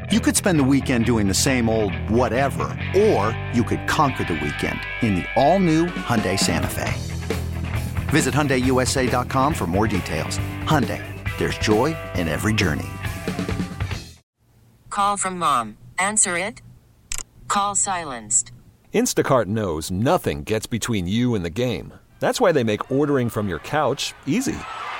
You could spend the weekend doing the same old whatever, or you could conquer the weekend in the all-new Hyundai Santa Fe. Visit HyundaiUSA.com for more details. Hyundai, there's joy in every journey. Call from mom. Answer it. Call silenced. Instacart knows nothing gets between you and the game. That's why they make ordering from your couch easy.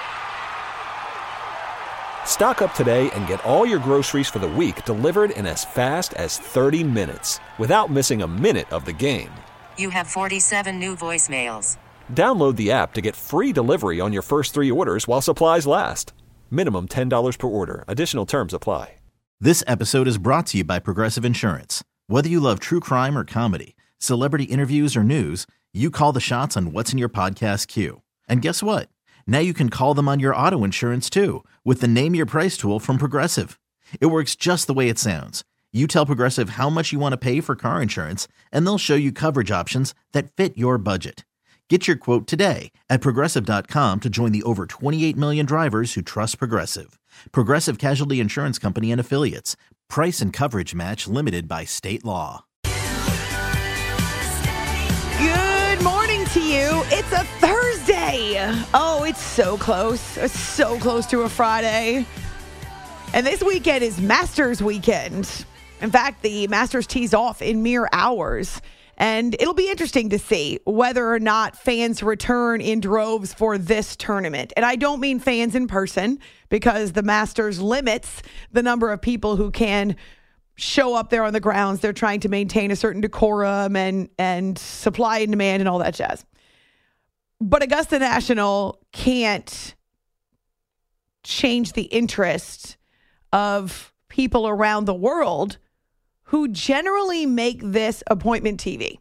Stock up today and get all your groceries for the week delivered in as fast as 30 minutes without missing a minute of the game. You have 47 new voicemails. Download the app to get free delivery on your first 3 orders while supplies last. Minimum $10 per order. Additional terms apply. This episode is brought to you by Progressive Insurance. Whether you love true crime or comedy, celebrity interviews or news, you call the shots on what's in your podcast queue. And guess what? Now you can call them on your auto insurance too with the Name Your Price tool from Progressive. It works just the way it sounds. You tell Progressive how much you want to pay for car insurance, and they'll show you coverage options that fit your budget. Get your quote today at Progressive.com to join the over 28 million drivers who trust Progressive. Progressive Casualty Insurance Company and Affiliates. Price and coverage match limited by state law. Good morning to you. It's a Thursday. Oh, it's so close. It's so close to a Friday. And this weekend is Masters weekend. In fact, the Masters tees off in mere hours. And it'll be interesting to see whether or not fans return in droves for this tournament. And I don't mean fans in person, because the Masters limits the number of people who can show up there on the grounds. They're trying to maintain a certain decorum and supply and demand and all that jazz. But Augusta National can't change the interest of people around the world who generally make this appointment TV.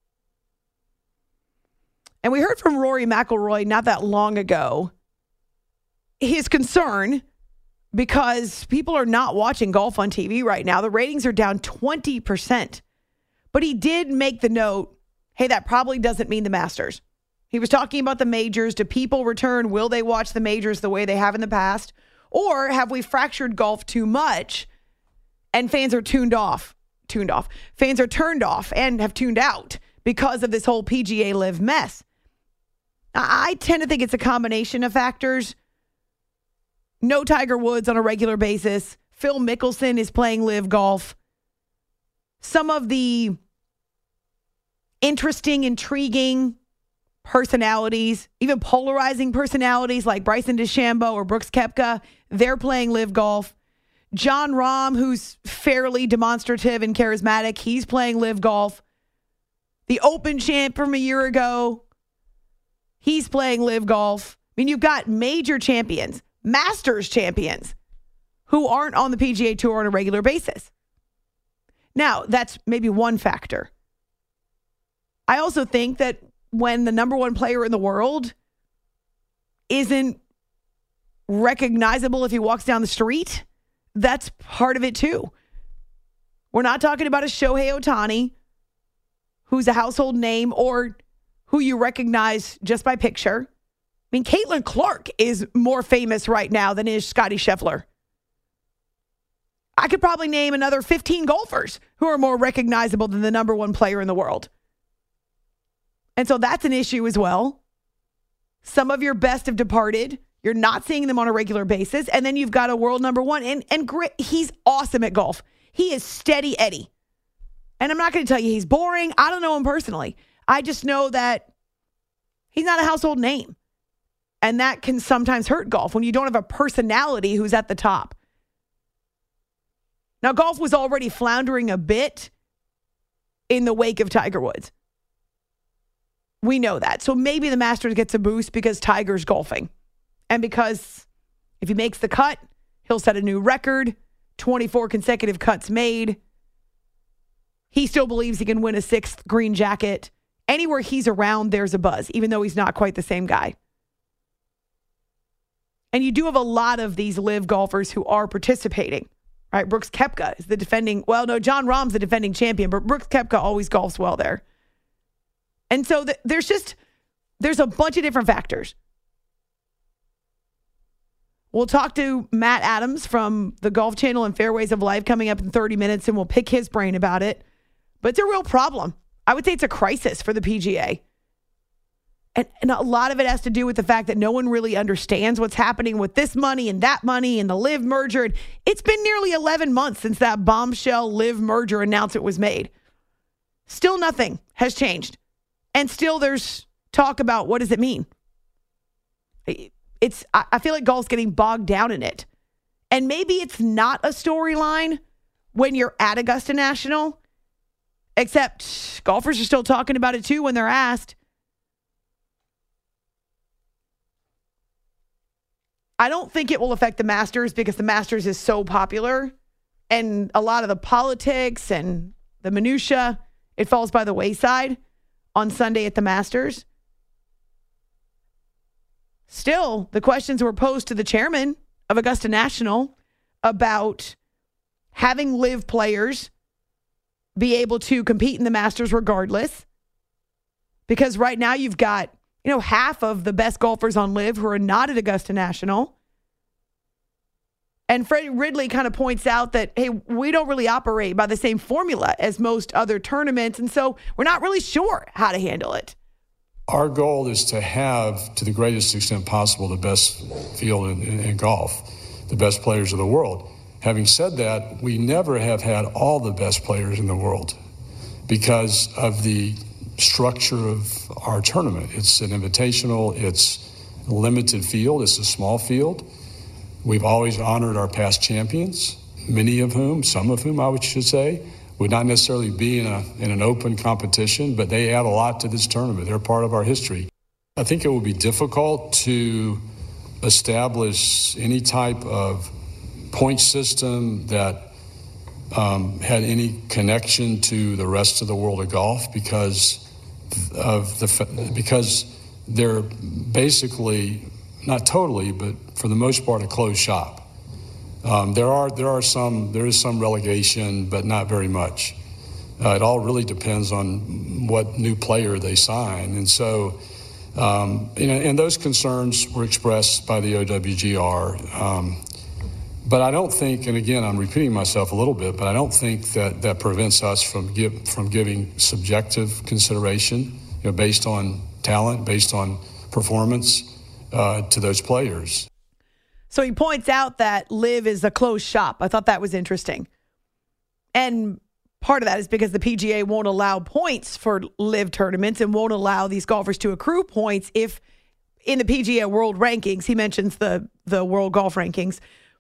And we heard from Rory McIlroy not that long ago his concern because people are not watching golf on TV right now. The ratings are down 20%. But he did make the note, hey, that probably doesn't mean the Masters. He was talking about the majors. Do people return? Will they watch the majors the way they have in the past? Or have we fractured golf too much and fans are tuned off? Fans are turned off and have tuned out because of this whole PGA Live mess. I tend to think it's a combination of factors. No Tiger Woods on a regular basis. Phil Mickelson is playing Live Golf. Some of the interesting, intriguing personalities, even polarizing personalities like Bryson DeChambeau or Brooks Koepka, they're playing Live Golf. Jon Rahm, who's fairly demonstrative and charismatic, he's playing Live Golf. The Open champ from a year ago, he's playing Live Golf. I mean, you've got major champions, Masters champions, who aren't on the PGA Tour on a regular basis. Now, that's maybe one factor. I also think that when the number one player in the world isn't recognizable if he walks down the street, that's part of it too. We're not talking about a Shohei Ohtani, who's a household name or who you recognize just by picture. I mean, Caitlin Clark is more famous right now than is Scottie Scheffler. I could probably name another 15 golfers who are more recognizable than the number one player in the world. And so that's an issue as well. Some of your best have departed. You're not seeing them on a regular basis. And then you've got a world number one. And great, he's awesome at golf. He is steady Eddie. And I'm not going to tell you he's boring. I don't know him personally. I just know that he's not a household name. And that can sometimes hurt golf when you don't have a personality who's at the top. Now, golf was already floundering a bit in the wake of Tiger Woods. We know that. So maybe the Masters gets a boost because Tiger's golfing. And because if he makes the cut, he'll set a new record, 24 consecutive cuts made. He still believes he can win a 6th green jacket. Anywhere he's around, there's a buzz, even though he's not quite the same guy. And you do have a lot of these Live golfers who are participating, right? Brooks Koepka is the defending, Jon Rahm's the defending champion, but Brooks Koepka always golfs well there. And so there's a bunch of different factors. We'll talk to Matt Adams from the Golf Channel and Fairways of Life coming up in 30 minutes, and we'll pick his brain about it. But it's a real problem. I would say it's a crisis for the PGA. And a lot of it has to do with the fact that no one really understands what's happening with this money and that money and the LIV merger. And it's been nearly 11 months since that bombshell LIV merger announcement was made. Still nothing has changed. And still there's talk about what does it mean? I feel like golf's getting bogged down in it. And maybe it's not a storyline when you're at Augusta National, except golfers are still talking about it too when they're asked. I don't think it will affect the Masters because the Masters is so popular and a lot of the politics and the minutia, it falls by the wayside on Sunday at the Masters. Still, the questions were posed to the chairman of Augusta National about having LIV players be able to compete in the Masters regardless. Because right now you've got half of the best golfers on LIV who are not at Augusta National. And Freddie Ridley kind of points out that, hey, we don't really operate by the same formula as most other tournaments, and so we're not really sure how to handle it. Our goal is to have, to the greatest extent possible, the best field in golf, the best players of the world. Having said that, we never have had all the best players in the world because of the structure of our tournament. It's an invitational, it's a limited field, it's a small field. We've always honored our past champions, some of whom I should say, would not necessarily be in an open competition, but they add a lot to this tournament. They're part of our history. I think it will be difficult to establish any type of point system that had any connection to the rest of the world of golf because they're basically, not totally, but for the most part, a closed shop. There is some relegation, but not very much. It all really depends on what new player they sign, and so and those concerns were expressed by the OWGR. But I don't think, and again, I'm repeating myself a little bit, but I don't think that prevents us from giving subjective consideration, based on talent, based on performance, to those players. So he points out that LIV is a closed shop. I thought that was interesting. And part of that is because the PGA won't allow points for LIV tournaments and won't allow these golfers to accrue points if in the PGA World Rankings, he mentions the World Golf Rankings,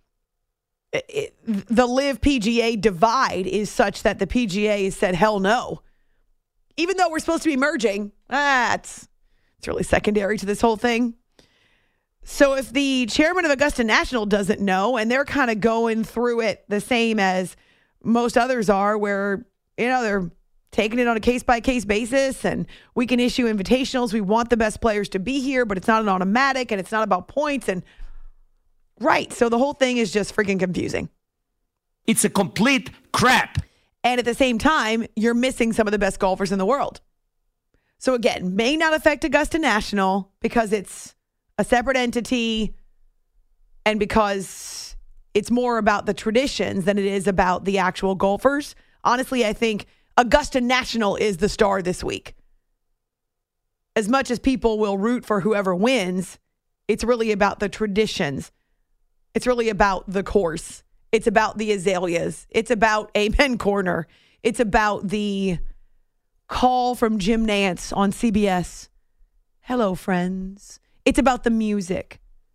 the LIV PGA divide is such that the PGA has said, hell no. Even though we're supposed to be merging, it's really secondary to this whole thing. So if the chairman of Augusta National doesn't know, and they're kind of going through it the same as most others are, where, they're taking it on a case-by-case basis, and we can issue invitationals. We want the best players to be here, but it's not an automatic, and it's not about points. And right, so the whole thing is just freaking confusing. It's a complete crap. And at the same time, you're missing some of the best golfers in the world. So again, may not affect Augusta National because it's a separate entity and because it's more about the traditions than it is about the actual golfers. Honestly, I think Augusta National is the star this week. As much as people will root for whoever wins, it's really about the traditions. It's really about the course. It's about the azaleas. It's about Amen Corner. It's about the call from Jim Nantz on CBS. Hello, friends. It's about the music.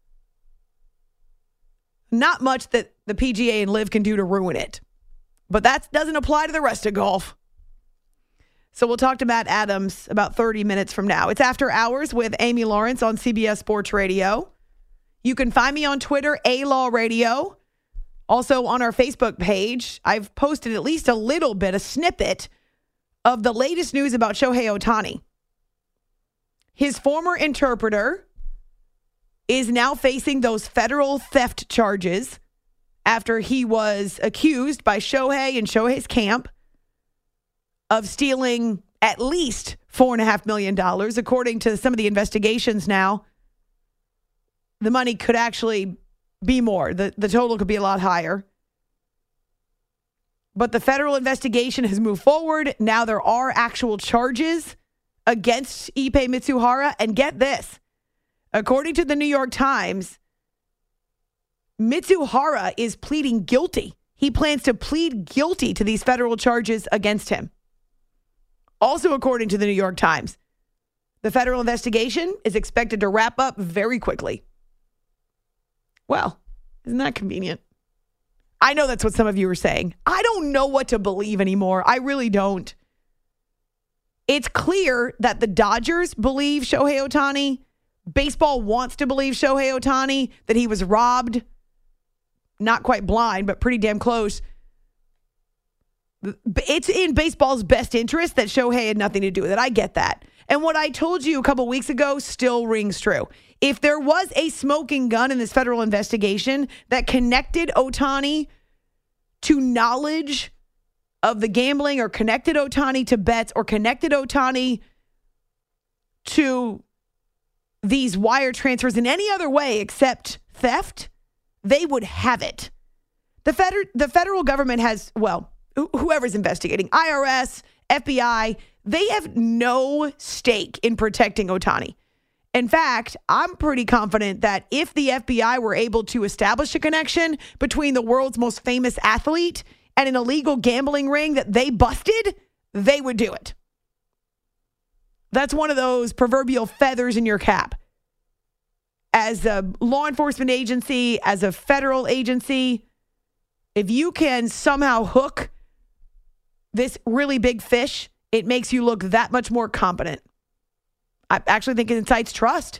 Not much that the PGA and LIV can do to ruin it. But that doesn't apply to the rest of golf. So we'll talk to Matt Adams about 30 minutes from now. It's After Hours with Amy Lawrence on CBS Sports Radio. You can find me on Twitter, A-Law Radio. Also on our Facebook page, I've posted at least a little bit, a snippet of the latest news about Shohei Ohtani. His former interpreter is now facing those federal theft charges after he was accused by Shohei and Shohei's camp of stealing at least $4.5 million. According to some of the investigations now, the money could actually be more. The total could be a lot higher. But the federal investigation has moved forward. Now there are actual charges against Ipe Mitsuhara. And get this, according to the New York Times, Mitsuhara is pleading guilty. He plans to plead guilty to these federal charges against him. Also, according to the New York Times, the federal investigation is expected to wrap up very quickly. Well, isn't that convenient? I know that's what some of you are saying. I don't know what to believe anymore. I really don't. It's clear that the Dodgers believe Shohei Ohtani. Baseball wants to believe Shohei Ohtani, that he was robbed. Not quite blind, but pretty damn close. It's in baseball's best interest that Shohei had nothing to do with it. I get that. And what I told you a couple weeks ago still rings true. If there was a smoking gun in this federal investigation that connected Ohtani to knowledge of the gambling, or connected Ohtani to bets, or connected Ohtani to these wire transfers in any other way except theft, they would have it. The federal government has, well, whoever's investigating, IRS, FBI, they have no stake in protecting Ohtani. In fact, I'm pretty confident that if the FBI were able to establish a connection between the world's most famous athlete and an illegal gambling ring that they busted, they would do it. That's one of those proverbial feathers in your cap. As a law enforcement agency, as a federal agency, if you can somehow hook this really big fish, it makes you look that much more competent. I actually think it incites trust.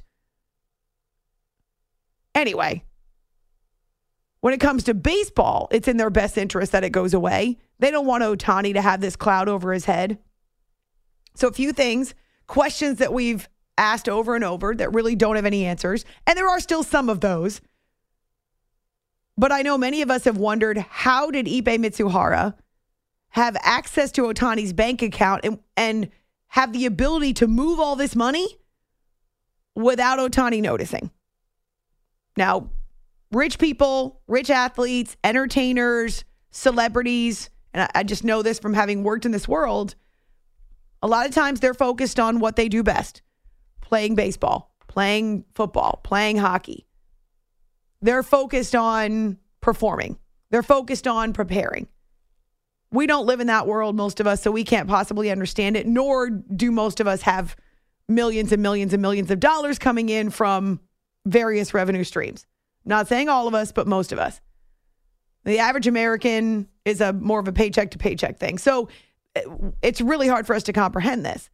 Anyway, when it comes to baseball, it's in their best interest that it goes away. They don't want Ohtani to have this cloud over his head. So a few things, questions that we've asked over and over that really don't have any answers. And there are still some of those. But I know many of us have wondered, how did Ipe Mitsuhara have access to Ohtani's bank account and have the ability to move all this money without Ohtani noticing? Now, rich people, rich athletes, entertainers, celebrities, and I just know this from having worked in this world, a lot of times they're focused on what they do best. Playing baseball, playing football, playing hockey. They're focused on performing. They're focused on preparing. We don't live in that world, most of us, so we can't possibly understand it, nor do most of us have millions and millions and millions of dollars coming in from various revenue streams. Not saying all of us, but most of us. The average American is more of a paycheck to paycheck thing. So it's really hard for us to comprehend this.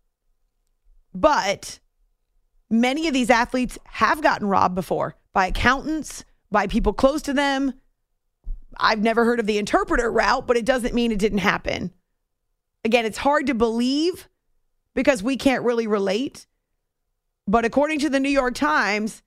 But many of these athletes have gotten robbed before by accountants, by people close to them. I've never heard of the interpreter route, but it doesn't mean it didn't happen. Again, it's hard to believe because we can't really relate. But according to the New York Times,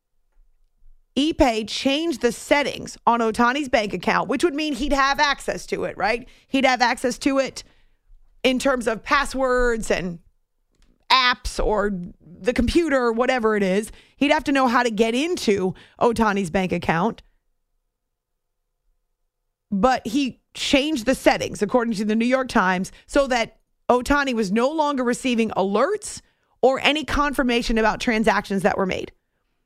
Ipe changed the settings on Ohtani's bank account, which would mean he'd have access to it, right? He'd have access to it in terms of passwords and apps or the computer or whatever it is. He'd have to know how to get into Ohtani's bank account. But he changed the settings, according to the New York Times, so that Ohtani was no longer receiving alerts or any confirmation about transactions that were made.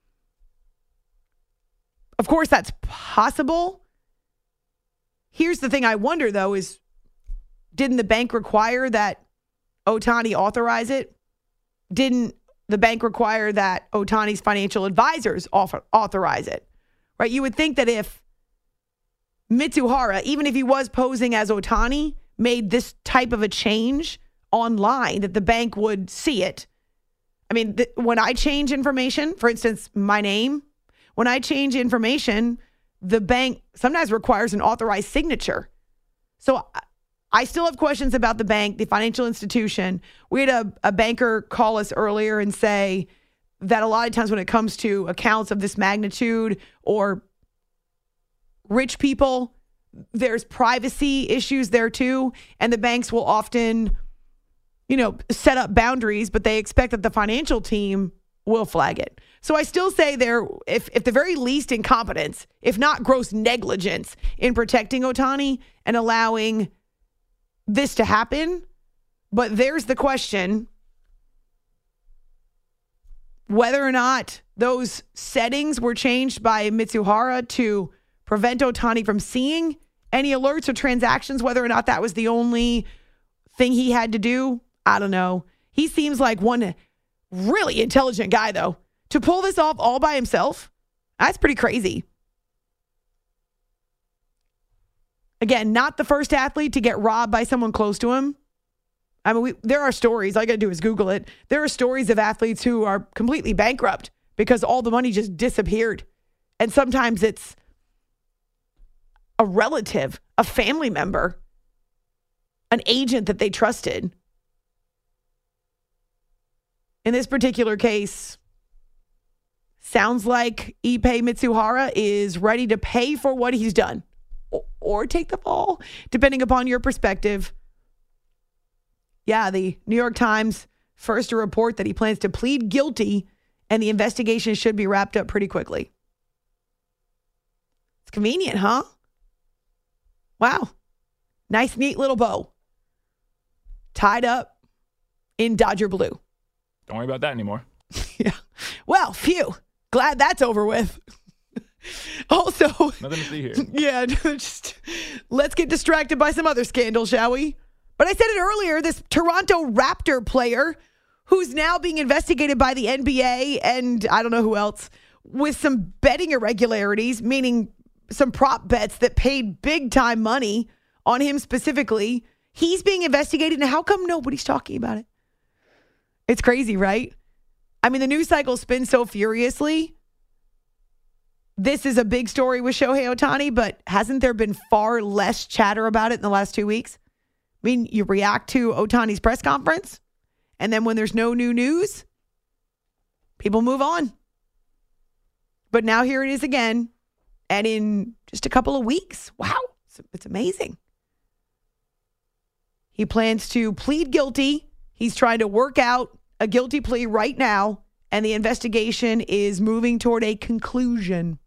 Of course, that's possible. Here's the thing I wonder, though, is didn't the bank require that Ohtani authorize it? Didn't the bank require that Ohtani's financial advisors authorize it? Right? You would think that if Mitsuhara, even if he was posing as Ohtani, made this type of a change online, that the bank would see it. I mean, when I change information, for instance, my name, when I change information, the bank sometimes requires an authorized signature. So I still have questions about the bank, the financial institution. We had a banker call us earlier and say that a lot of times when it comes to accounts of this magnitude or rich people, there's privacy issues there too. And the banks will often, set up boundaries, but they expect that the financial team will flag it. So I still say if the very least incompetence, if not gross negligence in protecting Ohtani and allowing this to happen. But there's the question, whether or not those settings were changed by Mitsuhara to prevent Ohtani from seeing any alerts or transactions, whether or not that was the only thing he had to do. I don't know. He seems like one really intelligent guy, though. To pull this off all by himself, that's pretty crazy. Again, not the first athlete to get robbed by someone close to him. I mean, there are stories. All you got to do is Google it. There are stories of athletes who are completely bankrupt because all the money just disappeared. And sometimes it's a relative, a family member, an agent that they trusted. In this particular case, sounds like Ippei Mitsuhara is ready to pay for what he's done or take the fall, depending upon your perspective. Yeah, the New York Times first to report that he plans to plead guilty and the investigation should be wrapped up pretty quickly. It's convenient, huh? Wow. Nice, neat little bow. Tied up in Dodger blue. Don't worry about that anymore. Yeah. Well, phew. Glad that's over with. Also, nothing to see here. Yeah, just let's get distracted by some other scandal, shall we? But I said it earlier, this Toronto Raptor player who's now being investigated by the NBA and I don't know who else with some betting irregularities, meaning some prop bets that paid big time money on him specifically. He's being investigated, and how come nobody's talking about it? It's crazy, right? I mean, the news cycle spins so furiously. This is a big story with Shohei Ohtani, but hasn't there been far less chatter about it in the last 2 weeks? I mean, you react to Ohtani's press conference, and then when there's no new news, people move on. But now here it is again, and in just a couple of weeks. Wow, it's amazing. He plans to plead guilty. He's trying to work out a guilty plea right now, and the investigation is moving toward a conclusion.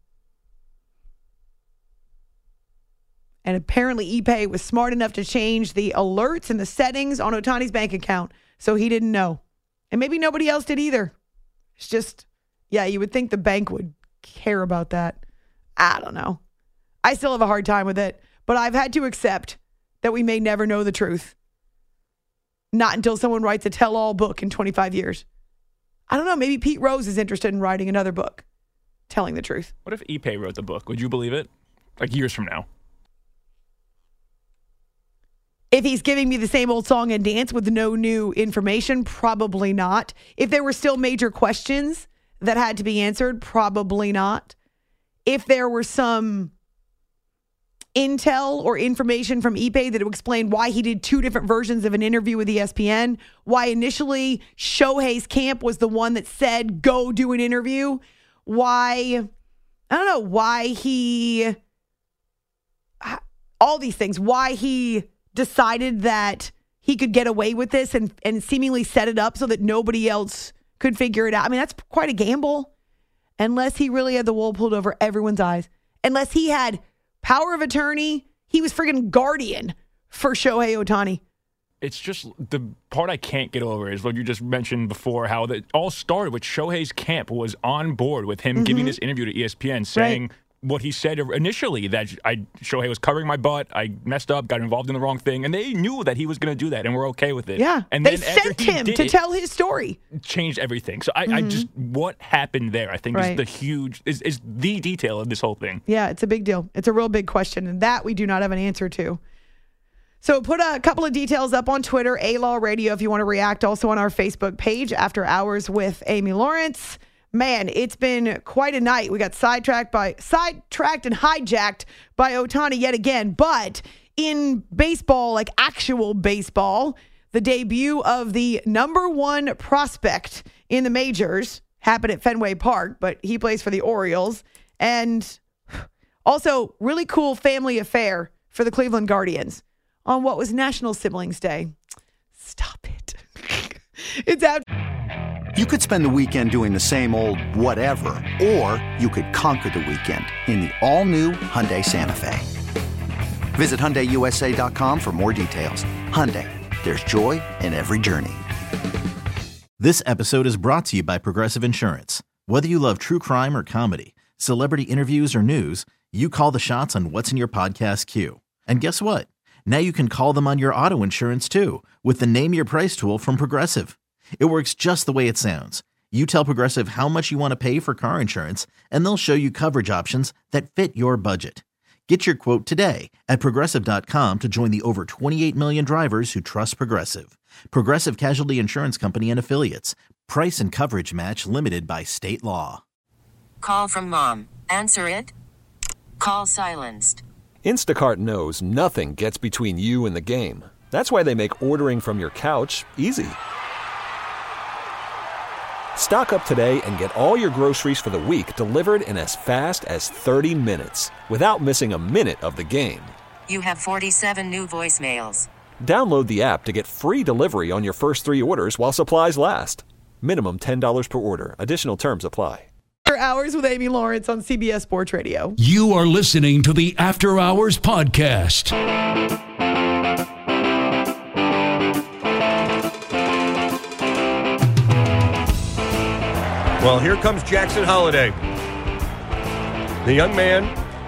And apparently Ippei was smart enough to change the alerts and the settings on Ohtani's bank account, so he didn't know. And maybe nobody else did either. It's just, yeah, you would think the bank would care about that. I don't know. I still have a hard time with it, but I've had to accept that we may never know the truth. Not until someone writes a tell-all book in 25 years. I don't know. Maybe Pete Rose is interested in writing another book, telling the truth. What if Ippei wrote the book? Would you believe it? Like years from now. If he's giving me the same old song and dance with no new information, probably not. If there were still major questions that had to be answered, probably not. If there were some intel or information from Ippei that would explain why he did two different versions of an interview with ESPN, why initially Shohei's camp was the one that said, go do an interview, why, I don't know, why he, all these things, why he decided that he could get away with this and seemingly set it up so that nobody else could figure it out. I mean, that's quite a gamble. Unless he really had the wool pulled over everyone's eyes. Unless he had power of attorney. He was friggin' guardian for Shohei Ohtani. It's just the part I can't get over is what you just mentioned before, how it all started with Shohei's camp was on board with him giving this interview to ESPN saying what he said initially, that Shohei was covering my butt, I messed up, got involved in the wrong thing, and they knew that he was going to do that, and we're okay with it. Yeah, and they sent him to tell his story. Changed everything. So I just, what happened there, I think is the huge, is the detail of this whole thing. Yeah, it's a big deal. It's a real big question, and that we do not have an answer to. So put a couple of details up on Twitter, A-Law Radio, if you want to react. Also on our Facebook page, After Hours with Amy Lawrence. Man, it's been quite a night. We got sidetracked and hijacked by Ohtani yet again. But in baseball, like actual baseball, the debut of the number one prospect in the majors happened at Fenway Park, but he plays for the Orioles. And also, really cool family affair for the Cleveland Guardians on what was National Siblings Day. Stop it. It's out. You could spend the weekend doing the same old whatever, or you could conquer the weekend in the all-new Hyundai Santa Fe. Visit HyundaiUSA.com for more details. Hyundai, there's joy in every journey. This episode is brought to you by Progressive Insurance. Whether you love true crime or comedy, celebrity interviews or news, you call the shots on what's in your podcast queue. And guess what? Now you can call them on your auto insurance too with the Name Your Price tool from Progressive. It works just the way it sounds. You tell Progressive how much you want to pay for car insurance, and they'll show you coverage options that fit your budget. Get your quote today at Progressive.com to join the over 28 million drivers who trust Progressive. Progressive Casualty Insurance Company and Affiliates. Price and coverage match limited by state law. Call from mom. Answer it. Call silenced. Instacart knows nothing gets between you and the game. That's why they make ordering from your couch easy. Stock up today and get all your groceries for the week delivered in as fast as 30 minutes without missing a minute of the game. You have 47 new voicemails. Download the app to get free delivery on your first 3 orders while supplies last. Minimum $10 per order. Additional terms apply. After Hours with Amy Lawrence on CBS Sports Radio. You are listening to the After Hours Podcast. Well, here comes Jackson Holliday. The young man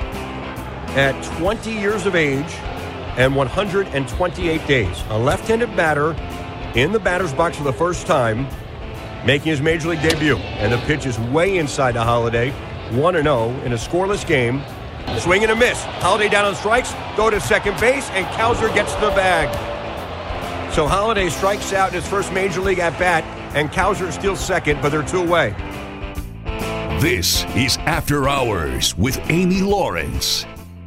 at 20 years of age and 128 days. A left-handed batter in the batter's box for the first time, making his Major League debut. And the pitch is way inside to Holliday. 1-0 in a scoreless game. Swing and a miss. Holliday down on strikes. Go to second base, and Cowser gets the bag. So Holliday strikes out in his first Major League at-bat, and Cowser steals second, but they're 2 away. This is After Hours with Amy Lawrence.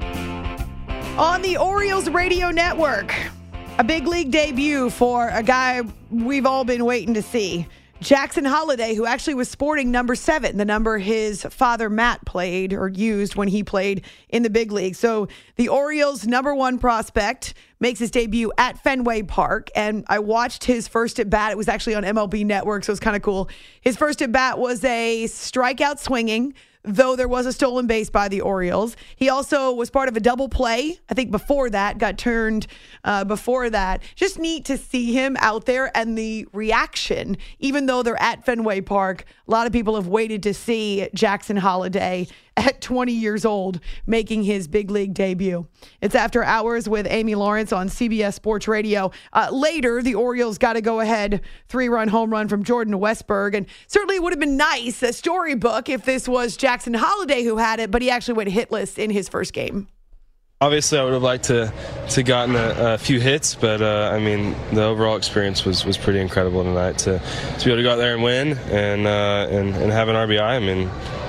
On the Orioles radio network, a big league debut for a guy we've all been waiting to see. Jackson Holliday, who actually was sporting number 7, the number his father Matt played or used when he played in the big league. So the Orioles' number 1 prospect makes his debut at Fenway Park, and I watched his first at bat. It was actually on MLB Network, so it was kind of cool. His first at bat was a strikeout swinging, though there was a stolen base by the Orioles. He also was part of a double play. I think before that, got turned before that. Just neat to see him out there and the reaction, even though they're at Fenway Park. A lot of people have waited to see Jackson Holliday at 20 years old making his big league debut. It's After Hours with Amy Lawrence on CBS Sports Radio. Later, the Orioles got a go-ahead 3-run home run from Jordan Westburg, and certainly it would have been nice, a storybook, if this was Jackson Holliday who had it, but he actually went hitless in his first game. Obviously, I would have liked to gotten a few hits, but I mean, the overall experience was pretty incredible tonight to be able to go out there and win and have an RBI. I mean,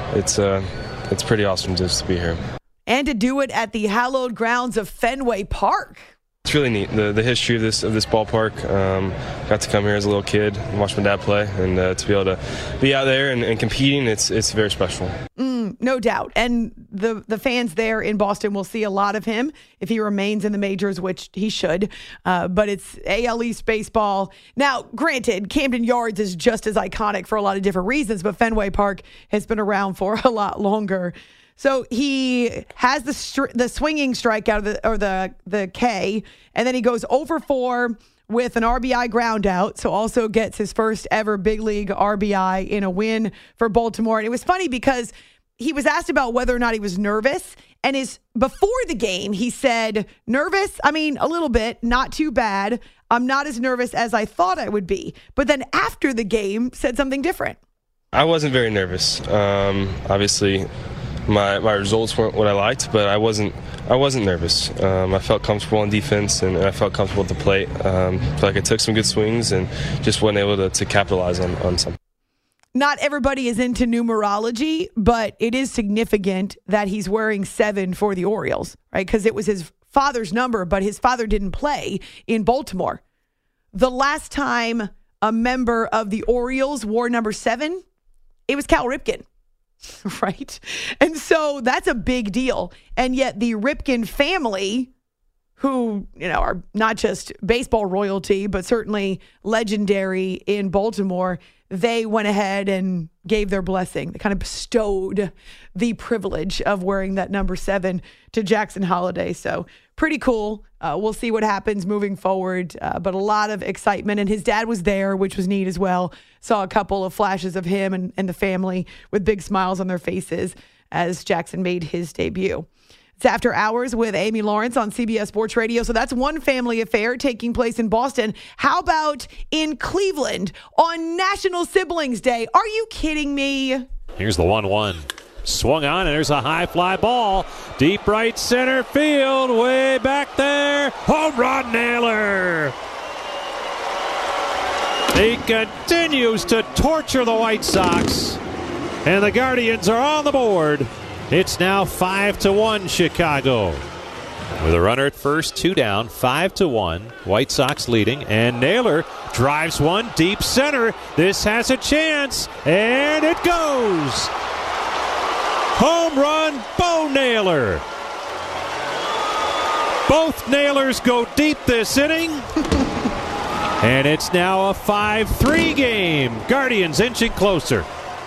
it's pretty awesome just to be here. And to do it at the hallowed grounds of Fenway Park. It's really neat, the history of this ballpark. Got to come here as a little kid and watch my dad play, and to be able to be out there and competing, it's very special. No doubt. And the fans there in Boston will see a lot of him if he remains in the majors, which he should. But it's AL East baseball. Now, granted, Camden Yards is just as iconic for a lot of different reasons, but Fenway Park has been around for a lot longer. So he has the swinging strikeout or the K, and then he goes 0-for-4 with an RBI ground out. So also gets his first ever big league RBI in a win for Baltimore. And it was funny because he was asked about whether or not he was nervous, and before the game he said, "Nervous? I mean, a little bit, not too bad. I'm not as nervous as I thought I would be." But then after the game said something different. I wasn't very nervous. Obviously, my results weren't what I liked, but I wasn't nervous. I felt comfortable on defense, and I felt comfortable at the plate. I felt like I took some good swings and just wasn't able to capitalize on something. Not everybody is into numerology, but it is significant that he's wearing 7 for the Orioles, right? Because it was his father's number, but his father didn't play in Baltimore. The last time a member of the Orioles wore number 7, it was Cal Ripken. Right? And so that's a big deal. And yet the Ripken family who, are not just baseball royalty, but certainly legendary in Baltimore, they went ahead and gave their blessing. They kind of bestowed the privilege of wearing that number 7 to Jackson Holliday. So pretty cool. We'll see what happens moving forward, but a lot of excitement. And his dad was there, which was neat as well. Saw a couple of flashes of him and the family with big smiles on their faces as Jackson made his debut. It's After Hours with Amy Lawrence on CBS Sports Radio. So that's one family affair taking place in Boston. How about in Cleveland on National Siblings Day? Are you kidding me? Here's the 1-1. Swung on, and there's a high fly ball. Deep right center field, way back there. Home run, Naylor. He continues to torture the White Sox, and the Guardians are on the board. It's now 5-1 Chicago. With a runner at first, 2 down, 5-1. White Sox leading, and Naylor drives one deep center. This has a chance, and it goes. Home run, Bo Naylor. Both Naylors go deep this inning. And it's now a 5-3 game. Guardians inching closer.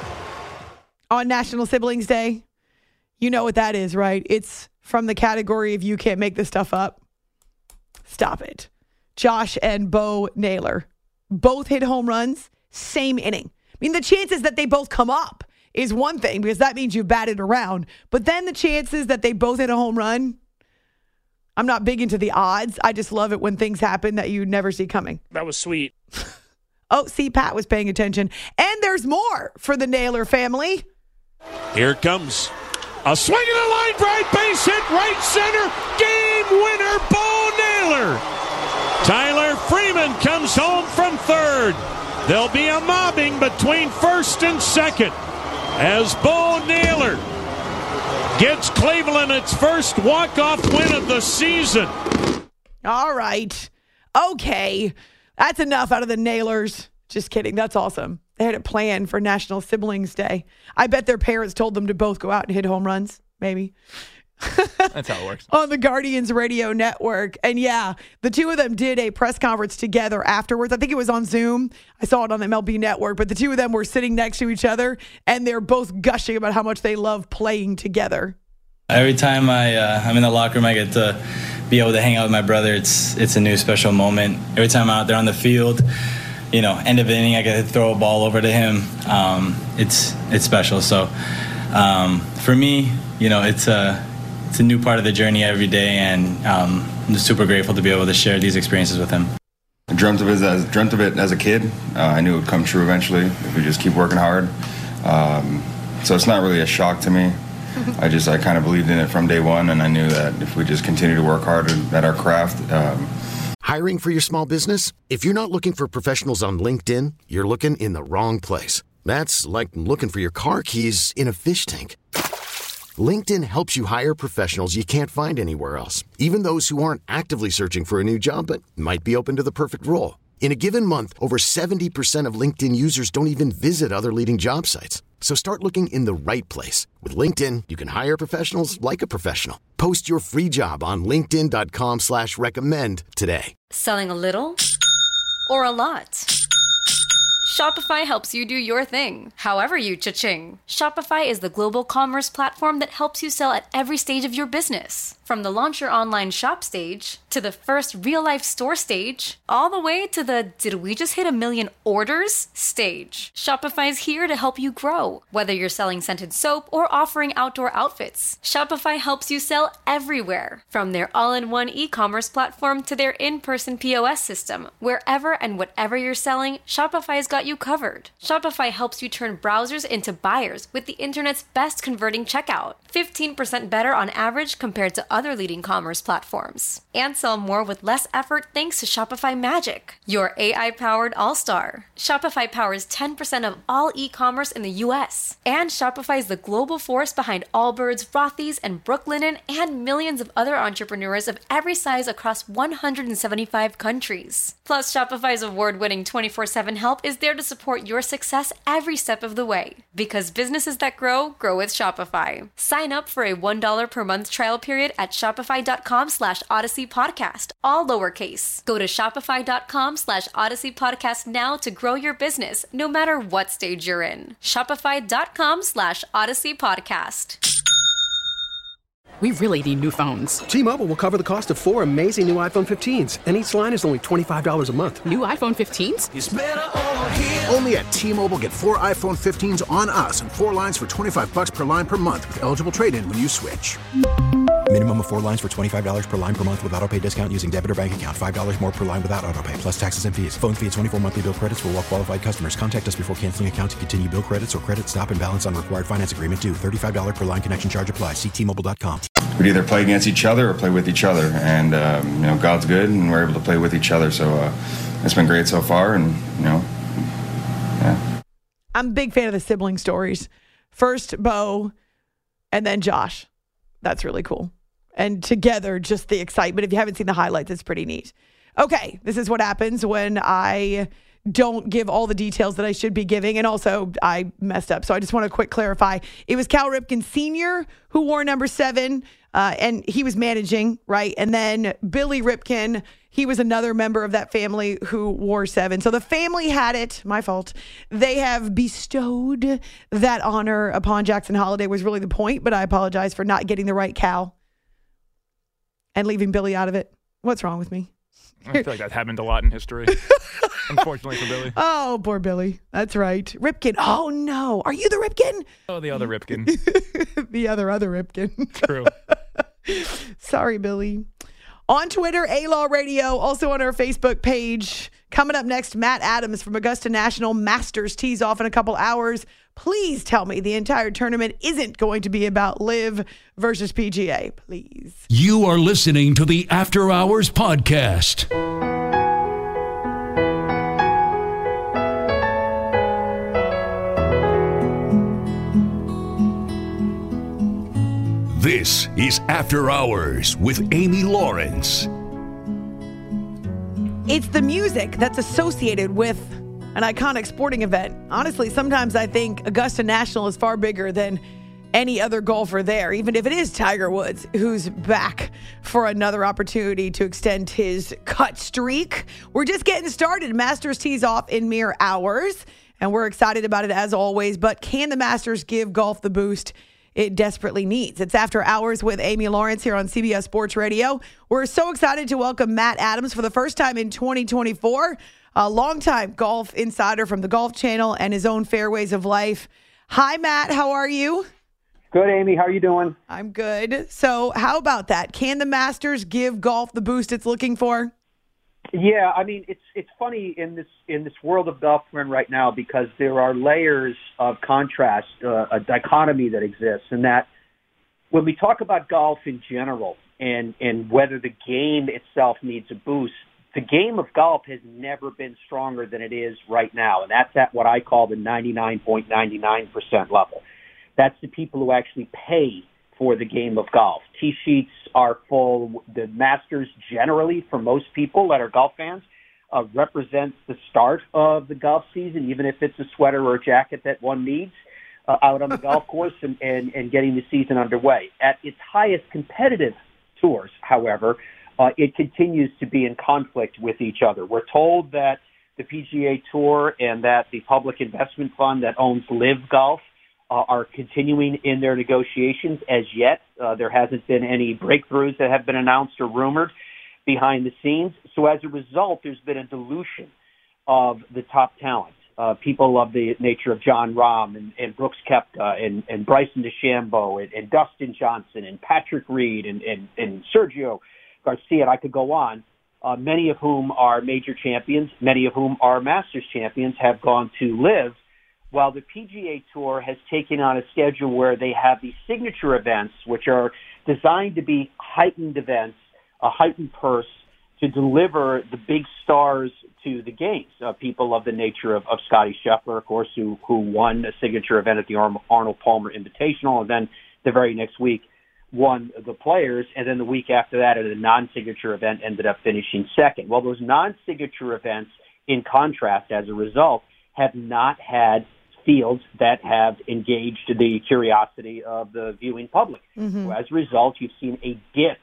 On National Siblings Day, you know what that is, right? It's from the category of you can't make this stuff up. Stop it. Josh and Bo Naylor both hit home runs, same inning. I mean, the chances that they both come up is one thing because that means you batted around. But then the chances that they both hit a home run, I'm not big into the odds. I just love it when things happen that you never see coming. That was sweet. Oh, see, Pat was paying attention. And there's more for the Naylor family. Here it comes. A swing and a line drive, base hit, right center, game winner, Bo Naylor. Tyler Freeman comes home from third. There'll be a mobbing between first and second as Bo Naylor gets Cleveland its first walk-off win of the season. All right. Okay. That's enough out of the Naylors. Just kidding. That's awesome. They had it planned for National Siblings Day. I bet their parents told them to both go out and hit home runs. Maybe. That's how it works. On the Guardians radio network. And yeah, the two of them did a press conference together afterwards. I think it was on Zoom. I saw it on the MLB network, but the two of them were sitting next to each other and they're both gushing about how much they love playing together. Every time I'm in the locker room, I get to be able to hang out with my brother. It's a new special moment. Every time I'm out there on the field, end of the inning, I get to throw a ball over to him. It's special. So for me, it's a new part of the journey every day, and I'm just super grateful to be able to share these experiences with him. I dreamt of it as a kid. I knew it would come true eventually if we just keep working hard. So it's not really a shock to me. I kind of believed in it from day one, and I knew that if we just continue to work hard at our craft. Hiring for your small business? If you're not looking for professionals on LinkedIn, you're looking in the wrong place. That's like looking for your car keys in a fish tank. LinkedIn helps you hire professionals you can't find anywhere else, even those who aren't actively searching for a new job but might be open to the perfect role. In a given month, over 70% of LinkedIn users don't even visit other leading job sites. So start looking in the right place. With LinkedIn, you can hire professionals like a professional. Post your free job on linkedin.com/recommend today. Selling a little or a lot? Shopify helps you do your thing, however you cha-ching. Shopify is the global commerce platform that helps you sell at every stage of your business. From the launch your online shop stage, to the first real-life store stage, all the way to the did we just hit 1 million orders stage. Shopify's here to help you grow. Whether you're selling scented soap or offering outdoor outfits, Shopify helps you sell everywhere. From their all-in-one e-commerce platform to their in-person POS system, wherever and whatever you're selling, Shopify's got you covered. Shopify helps you turn browsers into buyers with the internet's best converting checkout. 15% better on average compared to other leading commerce platforms. And sell more with less effort thanks to Shopify Magic, your AI-powered all-star. Shopify powers 10% of all e-commerce in the US. And Shopify is the global force behind Allbirds, Rothy's, and Brooklinen, and millions of other entrepreneurs of every size across 175 countries. Plus, Shopify's award-winning 24/7 help is there to support your success every step of the way. Because businesses that grow with Shopify. Sign up for a $1 per month trial period at shopify.com/Odyssey Podcast. Podcast, all lowercase. Go to shopify.com/Odyssey Podcast now to grow your business, no matter what stage you're in. Shopify.com/Odyssey Podcast. We really need new phones. T-Mobile will cover the cost of 4 amazing new iPhone 15s, and each line is only $25 a month. New iPhone 15s? It's better over here. Only at T-Mobile, get 4 iPhone 15s on us and 4 lines for $25 per line per month with eligible trade-in when you switch. Minimum of 4 lines for $25 per line per month with autopay discount using debit or bank account. $5 more per line without autopay, plus taxes and fees. Phone fee at 24 monthly bill credits for well-qualified customers. Contact us before canceling account to continue bill credits or credit stop and balance on required finance agreement due. $35 per line connection charge applies. See T-Mobile.com. We'd either play against each other or play with each other. And, God's good, and we're able to play with each other. So it's been great so far. And, yeah. I'm a big fan of the sibling stories. First, Bo, and then Josh. That's really cool. And together, just the excitement. If you haven't seen the highlights, it's pretty neat. Okay, this is what happens when I don't give all the details that I should be giving. And also, I messed up. So I just want to quick clarify. It was Cal Ripken Sr. who wore number 7, and he was managing, right? And then Billy Ripken, he was another member of that family who wore 7. So the family had it. My fault. They have bestowed that honor upon Jackson Holliday was really the point, but I apologize for not getting the right Cal and leaving Billy out of it. What's wrong with me? I feel like that happened a lot in history, unfortunately for Billy. Oh, poor Billy. That's right. Ripken. Oh, no. Are you the Ripken? Oh, the other Ripken. The other Ripken. True. Sorry, Billy. On Twitter, A-Law Radio, also on our Facebook page. Coming up next, Matt Adams from Augusta National Masters tees off in a couple hours. Please tell me the entire tournament isn't going to be about LIV versus PGA. Please. You are listening to the After Hours Podcast. This is After Hours with Amy Lawrence. It's the music that's associated with an iconic sporting event. Honestly, sometimes I think Augusta National is far bigger than any other golfer there, even if it is Tiger Woods, who's back for another opportunity to extend his cut streak. We're just getting started. Masters tees off in mere hours, and we're excited about it as always. But can the Masters give golf the boost it desperately needs? It's After Hours with Amy Lawrence here on CBS Sports Radio. We're so excited to welcome Matt Adams for the first time in 2024, a longtime golf insider from the Golf Channel and his own Fairways of Life. Hi, Matt. How are you? Good, Amy. How are you doing? I'm good. So how about that? Can the Masters give golf the boost it's looking for? Yeah, I mean, it's funny in this world of golf we're in right now because there are layers of contrast, a dichotomy that exists, and that when we talk about golf in general and whether the game itself needs a boost, the game of golf has never been stronger than it is right now, and that's at what I call the 99.99% level. That's the people who actually pay for the game of golf. Tee sheets are full. The Masters generally, for most people that are golf fans, represents the start of the golf season, even if it's a sweater or a jacket that one needs out on the golf course and getting the season underway. At its highest competitive tours, however, it continues to be in conflict with each other. We're told that the PGA Tour and that the public investment fund that owns LIV Golf are continuing in their negotiations. As yet, there hasn't been any breakthroughs that have been announced or rumored behind the scenes. So as a result, there's been a dilution of the top talent. People of the nature of Jon Rahm and Brooks Koepka and Bryson DeChambeau and Dustin Johnson and Patrick Reed and Sergio Garcia, and I could go on, many of whom are major champions, many of whom are Masters champions, have gone to LIV, while the PGA Tour has taken on a schedule where they have these signature events, which are designed to be heightened events, a heightened purse, to deliver the big stars to the games. People of the nature of Scottie Scheffler, of course, who won a signature event at the Arnold Palmer Invitational, and then the very next week won the Players, and then the week after that at a non-signature event ended up finishing second. Well, those non-signature events, in contrast, as a result, have not had fields that have engaged the curiosity of the viewing public. Mm-hmm. So as a result, you've seen a dip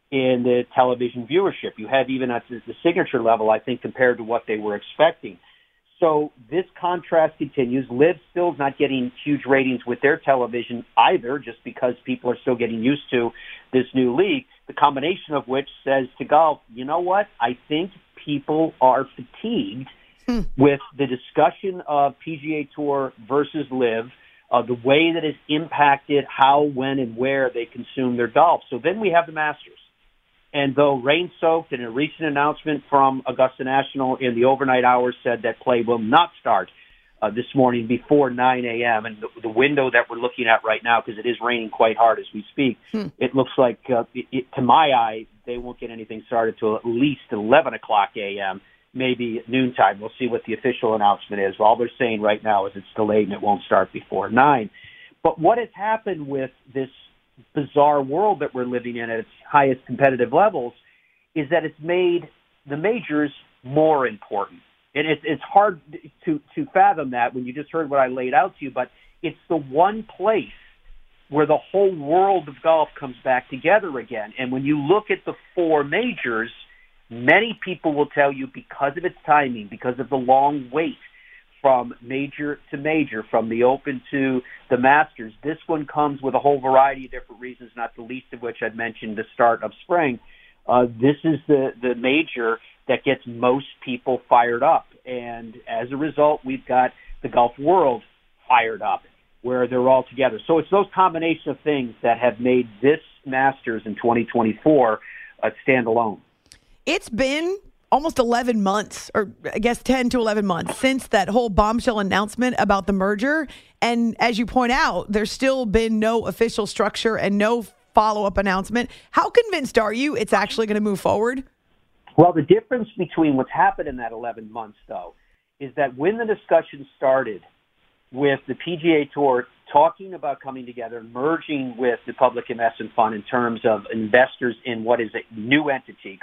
in the television viewership. You have even at the signature level, I think, compared to what they were expecting. So this contrast continues. Live still is not getting huge ratings with their television either, just because people are still getting used to this new league, the combination of which says to golf, you know what? I think people are fatigued with the discussion of PGA Tour versus Live, the way that it's impacted how, when, and where they consume their golf. So then we have the Masters. And though rain-soaked, and a recent announcement from Augusta National in the overnight hours said that play will not start this morning before 9 a.m., and the window that we're looking at right now, because it is raining quite hard as we speak, it looks like, to my eye, they won't get anything started till at least 11 o'clock a.m., maybe noontime. We'll see what the official announcement is. All they're saying right now is it's delayed and it won't start before 9. But what has happened with this bizarre world that we're living in at its highest competitive levels is that it's made the majors more important. And it's hard to fathom that when you just heard what I laid out to you, but it's the one place where the whole world of golf comes back together again. And when you look at the 4 majors, many people will tell you because of its timing, because of the long wait from major to major, from the Open to the Masters, this one comes with a whole variety of different reasons, not the least of which I'd mentioned the start of spring. This is the major that gets most people fired up. And as a result, we've got the golf world fired up, where they're all together. So it's those combination of things that have made this Masters in 2024 stand alone. It's been almost 11 months, or I guess 10 to 11 months, since that whole bombshell announcement about the merger. And as you point out, there's still been no official structure and no follow-up announcement. How convinced are you it's actually going to move forward? Well, the difference between what's happened in that 11 months, though, is that when the discussion started with the PGA Tour talking about coming together, merging with the Public Investment Fund in terms of investors in what is a new entity,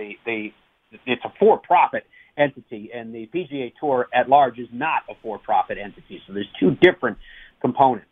it's a for-profit entity, and the PGA Tour at large is not a for-profit entity. So there's 2 different components.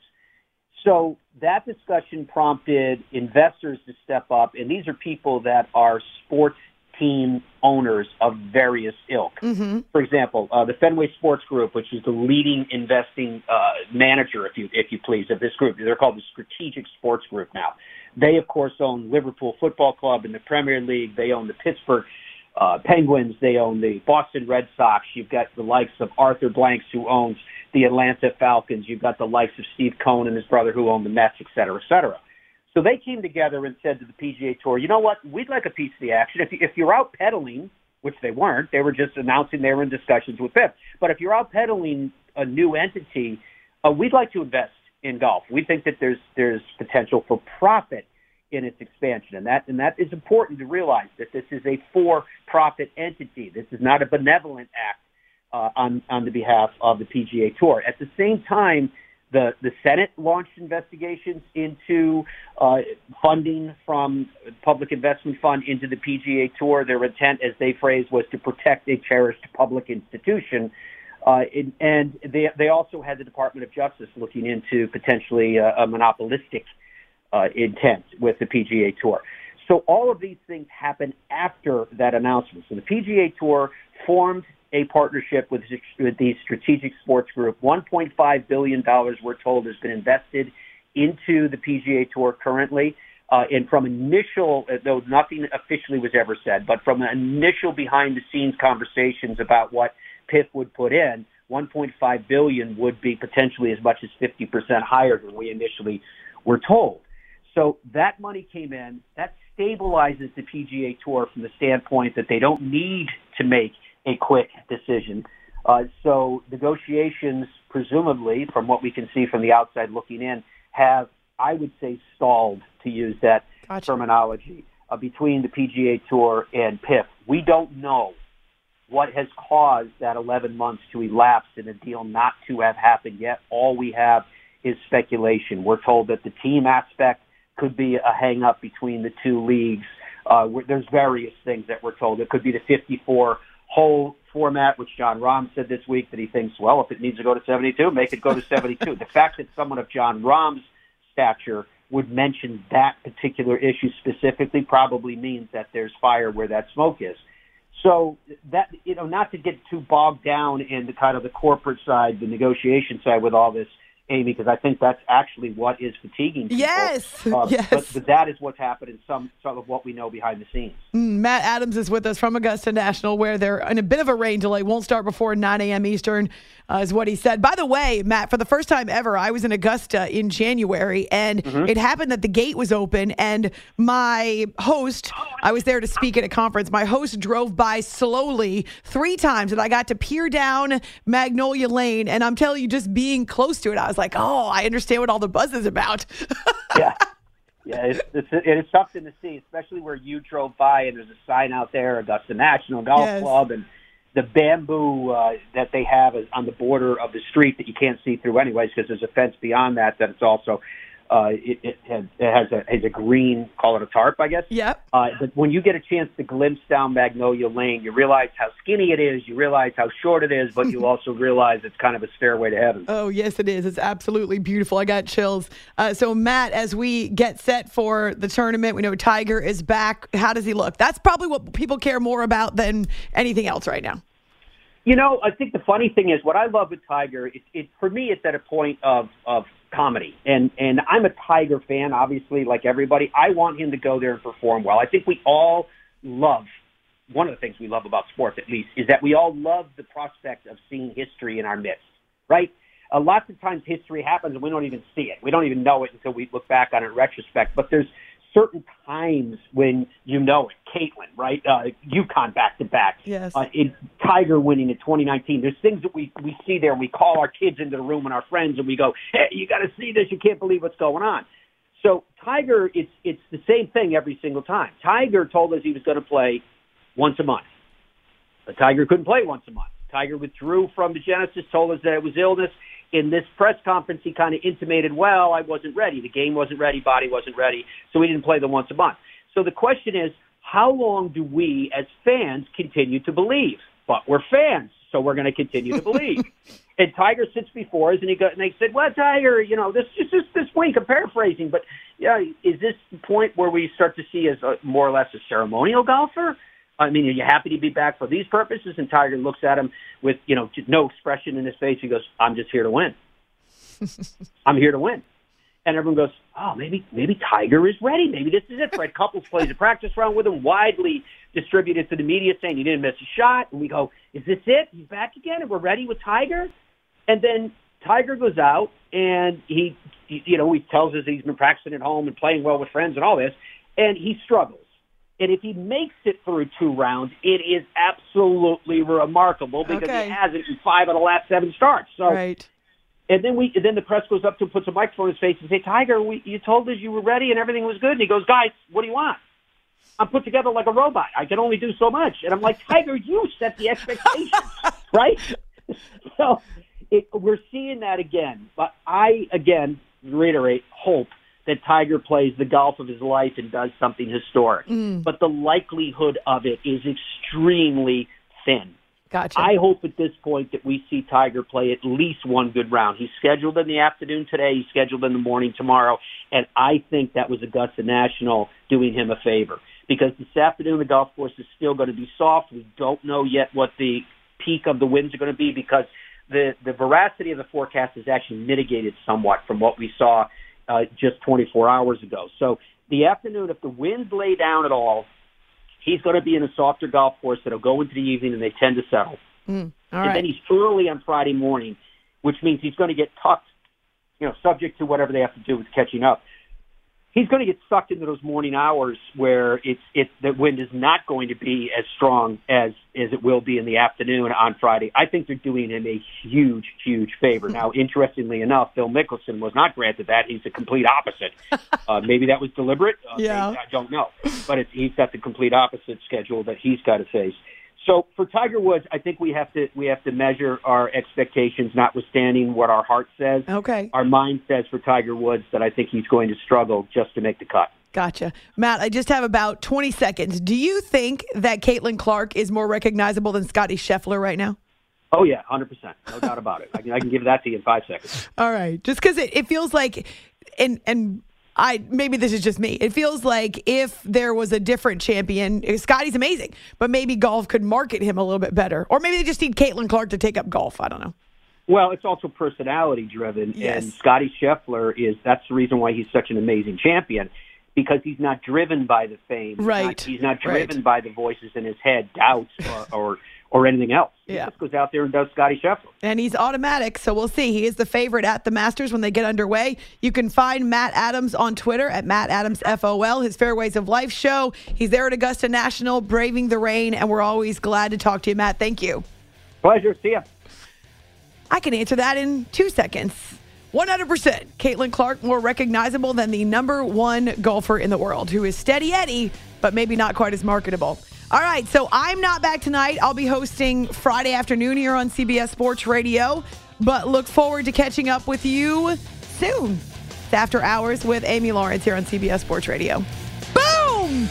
So that discussion prompted investors to step up, and these are people that are sports team owners of various ilk. Mm-hmm. For example, the Fenway Sports Group, which is the leading investing manager, if you please, of this group. They're called the Strategic Sports Group now. They, of course, own Liverpool Football Club in the Premier League. They own the Pittsburgh Penguins. They own the Boston Red Sox. You've got the likes of Arthur Blanks, who owns the Atlanta Falcons. You've got the likes of Steve Cohen and his brother, who own the Mets, et cetera, et cetera. So they came together and said to the PGA Tour, you know what, we'd like a piece of the action. If you're out peddling, which they weren't, they were just announcing they were in discussions with PIP. But if you're out peddling a new entity, we'd like to invest in golf. We think that there's potential for profit in its expansion. And that is important to realize, that this is a for-profit entity. This is not a benevolent act on the behalf of the PGA Tour. At the same time, the Senate launched investigations into funding from Public Investment Fund into the PGA Tour. Their intent, as they phrased, was to protect a cherished public institution. And they also had the Department of Justice looking into potentially a monopolistic intent with the PGA Tour. So all of these things happened after that announcement. So the PGA Tour formed a partnership with the Strategic Sports Group. $1.5 billion, we're told, has been invested into the PGA Tour currently. And from initial, though nothing officially was ever said, but from initial behind-the-scenes conversations about what PIF would put in, $1.5 billion would be potentially as much as 50% higher than we initially were told. So that money came in. That stabilizes the PGA Tour from the standpoint that they don't need to make a quick decision. So negotiations, presumably, from what we can see from the outside looking in, have, I would say, stalled, to use that terminology, between the PGA Tour and PIF. We don't know what has caused that 11 months to elapse and a deal not to have happened yet. All we have is speculation. We're told that the team aspect could be a hang-up between the 2 leagues. There's various things that we're told. It could be the 54-hole format, which John Rahm said this week that he thinks, well, if it needs to go to 72, make it go to 72. The fact that someone of John Rahm's stature would mention that particular issue specifically probably means that there's fire where that smoke is. So that, not to get too bogged down in the kind of the corporate side, the negotiation side with all this, Amy, because I think that's actually what is fatiguing people. Yes. Yes. But that is what's happened in some of what we know behind the scenes. Matt Adams is with us from Augusta National, where they're in a bit of a rain delay. Won't start before 9 a.m. Eastern, is what he said. By the way, Matt, for the first time ever, I was in Augusta in January, and it happened that the gate was open, and my host, I was there to speak at a conference, my host drove by slowly 3 times, and I got to peer down Magnolia Lane, and I'm telling you, just being close to it, I was like, oh, I understand what all the buzz is about. Yeah, it's something to see, especially where you drove by and there's a sign out there, Augusta National Golf Club, and the bamboo that they have is on the border of the street that you can't see through anyways because there's a fence beyond that it's also it has a green, call it a tarp, I guess. Yep. But when you get a chance to glimpse down Magnolia Lane, you realize how skinny it is, you realize how short it is, but you also realize it's kind of a stairway to heaven. Oh, yes, it is. It's absolutely beautiful. I got chills. So, Matt, as we get set for the tournament, we know Tiger is back. How does he look? That's probably what people care more about than anything else right now. I think the funny thing is what I love with Tiger, for me, it's at a point of comedy. And I'm a Tiger fan, obviously, like everybody. I want him to go there and perform well. I think we all love, one of the things we love about sports, at least, is that we all love the prospect of seeing history in our midst, right? Lots of times history happens and we don't even see it. We don't even know it until we look back on it in retrospect. But there's certain times when you know it. Caitlin, right? UConn back-to-back. Yes. Tiger winning in 2019. There's things that we see there. We call our kids into the room and our friends and we go, hey, you got to see this. You can't believe what's going on. So Tiger, it's the same thing every single time. Tiger told us he was going to play once a month. But Tiger couldn't play once a month. Tiger withdrew from the Genesis, told us that it was illness. In this press conference, he kind of intimated, well, I wasn't ready. The game wasn't ready. Body wasn't ready. So we didn't play the once a month. So the question is, how long do we as fans continue to believe? But we're fans, so we're going to continue to believe. And Tiger sits before us, and they said, well, Tiger, this week, I'm paraphrasing, but is this the point where we start to see as more or less a ceremonial golfer? I mean, are you happy to be back for these purposes? And Tiger looks at him with, no expression in his face. He goes, I'm just here to win. I'm here to win. And everyone goes, oh, maybe Tiger is ready. Maybe this is it. Fred Couples plays a practice round with him, widely distributed to the media saying he didn't miss a shot. And we go, is this it? He's back again and we're ready with Tiger? And then Tiger goes out and he tells us he's been practicing at home and playing well with friends and all this, and he struggles. And if he makes it through 2 rounds, it is absolutely remarkable because he hasn't in 5 of the last 7 starts. So, right. And then the press goes up to him, puts a microphone in his face and say, Tiger, you told us you were ready and everything was good. And he goes, guys, what do you want? I'm put together like a robot. I can only do so much. And I'm like, Tiger, you set the expectations, right? So we're seeing that again. But I, again, reiterate, hope that Tiger plays the golf of his life and does something historic. But the likelihood of it is extremely thin. Gotcha. I hope at this point that we see Tiger play at least one good round. He's scheduled in the afternoon today. He's scheduled in the morning tomorrow. And I think that was Augusta National doing him a favor. Because this afternoon the golf course is still going to be soft. We don't know yet what the peak of the winds are going to be because the veracity of the forecast is actually mitigated somewhat from what we saw just 24 hours ago. So the afternoon, if the winds lay down at all, he's going to be in a softer golf course that'll go into the evening and they tend to settle. And then he's early on Friday morning, which means he's going to get tucked, subject to whatever they have to do with catching up. He's going to get sucked into those morning hours where the wind is not going to be as strong as it will be in the afternoon on Friday. I think they're doing him a huge, huge favor. Now, interestingly enough, Phil Mickelson was not granted that. He's the complete opposite. Maybe that was deliberate. I don't know. But he's got the complete opposite schedule that he's got to face. So for Tiger Woods, I think we have to measure our expectations, notwithstanding what our heart says. Okay. Our mind says for Tiger Woods that I think he's going to struggle just to make the cut. Gotcha. Matt, I just have about 20 seconds. Do you think that Caitlin Clark is more recognizable than Scottie Scheffler right now? Oh, yeah, 100%. No doubt about it. I can give that to you in 5 seconds. All right. Just because it feels like, and maybe this is just me. It feels like if there was a different champion, Scotty's amazing, but maybe golf could market him a little bit better. Or maybe they just need Caitlin Clark to take up golf. I don't know. Well, it's also personality driven. Yes. And Scotty Scheffler that's the reason why he's such an amazing champion, because he's not driven by the fame. Right. He's not driven by the voices in his head, doubts or anything else. He just goes out there and does Scotty Scheffler. And he's automatic, so we'll see. He is the favorite at the Masters when they get underway. You can find Matt Adams on Twitter at MattAdamsFOL, his Fairways of Life show. He's there at Augusta National, braving the rain, and we're always glad to talk to you, Matt. Thank you. Pleasure. See ya. I can answer that in 2 seconds. 100%. Caitlin Clark more recognizable than the number one golfer in the world, who is Steady Eddie, but maybe not quite as marketable. All right, so I'm not back tonight. I'll be hosting Friday afternoon here on CBS Sports Radio, but look forward to catching up with you soon. It's After Hours with Amy Lawrence here on CBS Sports Radio. Boom!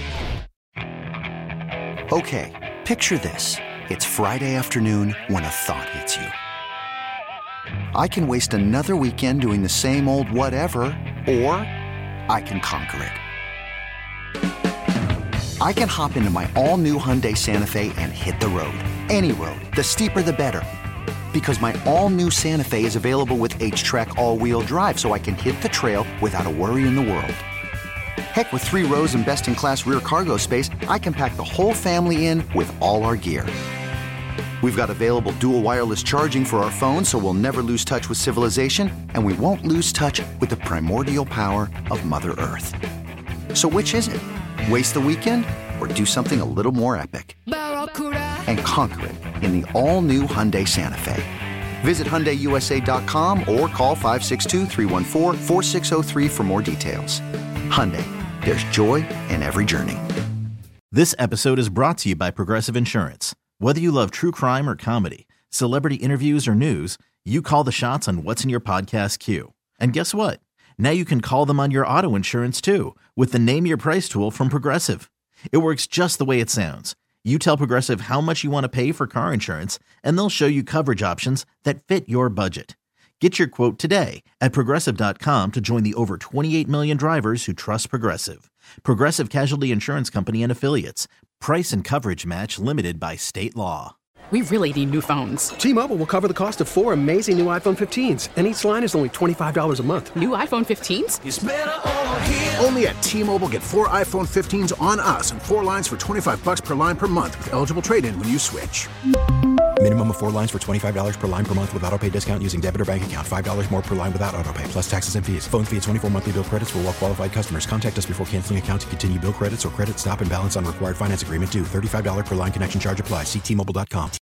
Okay, picture this. It's Friday afternoon when a thought hits you. I can waste another weekend doing the same old whatever, or I can conquer it. I can hop into my all-new Hyundai Santa Fe and hit the road. Any road. The steeper, the better. Because my all-new Santa Fe is available with H-Track all-wheel drive, so I can hit the trail without a worry in the world. Heck, with 3 rows and best-in-class rear cargo space, I can pack the whole family in with all our gear. We've got available dual wireless charging for our phones, so we'll never lose touch with civilization, and we won't lose touch with the primordial power of Mother Earth. So which is it? Waste the weekend or do something a little more epic? And conquer it in the all-new Hyundai Santa Fe. Visit HyundaiUSA.com or call 562-314-4603 for more details. Hyundai, there's joy in every journey. This episode is brought to you by Progressive Insurance. Whether you love true crime or comedy, celebrity interviews or news, you call the shots on what's in your podcast queue. And guess what? Now you can call them on your auto insurance too with the Name Your Price tool from Progressive. It works just the way it sounds. You tell Progressive how much you want to pay for car insurance, and they'll show you coverage options that fit your budget. Get your quote today at Progressive.com to join the over 28 million drivers who trust Progressive. Progressive Casualty Insurance Company and Affiliates. Price and coverage match limited by state law. We really need new phones. T-Mobile will cover the cost of 4 amazing new iPhone 15s, and each line is only $25 a month. New iPhone 15s? It's better over here. Only at T-Mobile, get 4 iPhone 15s on us and 4 lines for $25 per line per month with eligible trade-in when you switch. Minimum of 4 lines for $25 per line per month with autopay discount using debit or bank account. $5 more per line without autopay, plus taxes and fees. Phone fee at 24 monthly bill credits for well-qualified customers. Contact us before canceling account to continue bill credits or credit stop and balance on required finance agreement due. $35 per line connection charge applies. See T-Mobile.com.